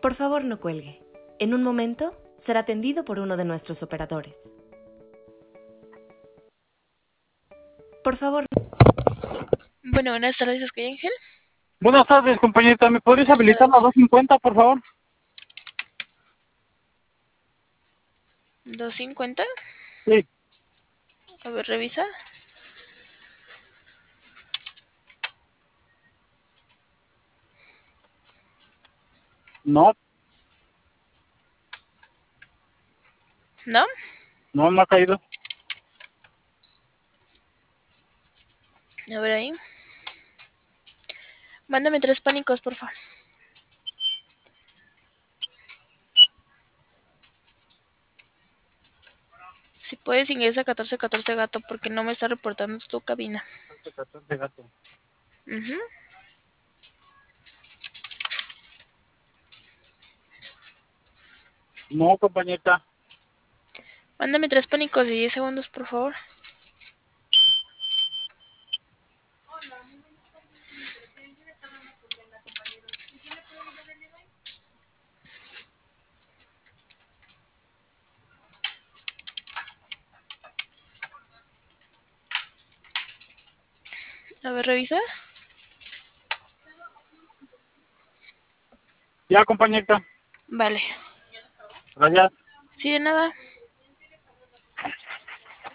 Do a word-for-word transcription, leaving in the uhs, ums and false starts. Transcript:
Por favor, no cuelgue. En un momento será atendido por uno de nuestros operadores. Por favor. Bueno, buenas tardes, ¿es que Ángel? Buenas tardes, compañerita. ¿Me podrías Buenas habilitar la tardes. doscientos cincuenta, por favor? ¿doscientos cincuenta? Sí. A ver, revisa. No, ¿No? no me ha caído. A ver ahí. Mándame tres pánicos, por favor. Si puedes, ingresa catorce catorce gato porque no me está reportando tu cabina. catorce gato. Ujú. No, compañerita. Mándame tres pánicos y diez segundos, por favor. A ver, revisa. Ya, compañerita. Vale. Gracias. Sí, de nada.